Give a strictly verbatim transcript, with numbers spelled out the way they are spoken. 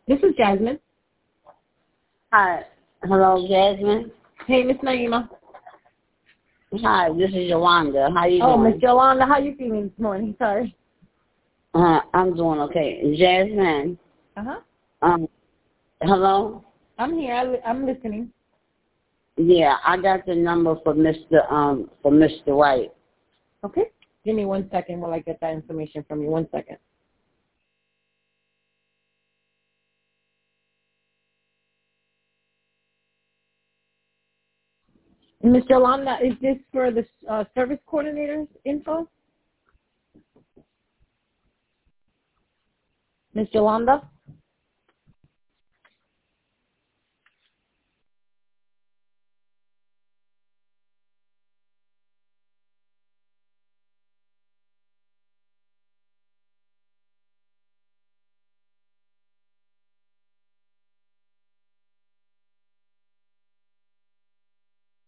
This is Jasmine. Hi. Hello, Jasmine. Hey, Miss Naima. Hi, this is Yolanda. How you oh, doing? Oh, Miss Yolanda, how you feeling this morning? Sorry. Uh, I'm doing okay. Jasmine. Uh-huh. Um, hello? I'm here. I, I'm listening. Yeah, I got the number for Mister Um for Mister White. Okay. Give me one second while I get that information from you. One second. Miss Yolanda, is this for the uh, service coordinator's info? Miss Yolanda?